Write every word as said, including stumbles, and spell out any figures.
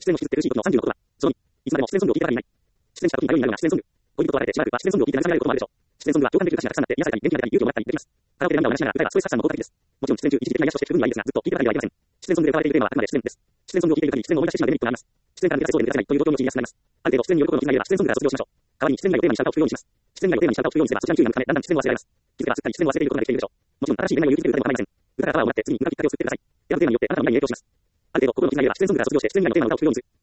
出演を引きずってるしいことのさんじゅうのことは、そのに、いつまでも出演ソングを聴いてばかりいない。出演者が特に迷いになるような出演ソング。恋人と別れてしばらくは出演ソングを聴いて慰められることもあるでしょう。出演ソングは共感できる歌詞がたくさんあって癒されたり、元気が出たり、勇気をもらったりできます。カラオケで涙を流しながら歌えばストレス発散の効果的です。もちろん出演中一時的な癒しとして聞く分にはいいですが、ずっと聴いてばかりはいけません。出演ソングで歌われているテーマはあくまで出演です。出演ソングを聴いている限り出演を思い出してしまうデメリットがあります。出演から抜け出せそうで抜け出せないという状況に陥りやすくなります。ある程度出演によることの気がいれば出演ソングから卒業しましょう。代わりに出演内容テーマにした歌を聴くようにします。出演内容テーマにした歌を聴くようにすればそちらに注意が向くためだんだん出演を忘れられます。気づけばすっかり出演を忘れていることができているでしょう。もちろん新しい恋愛を勇気づける歌でも構いません。歌からパワーをもらって次に向かうきっかけを作ってください。選ぶテーマによってあなたの未来へ影響します。ある程度心の傷がいれば出演ソングから卒業して出演内のテーマを歌を聴くようにする。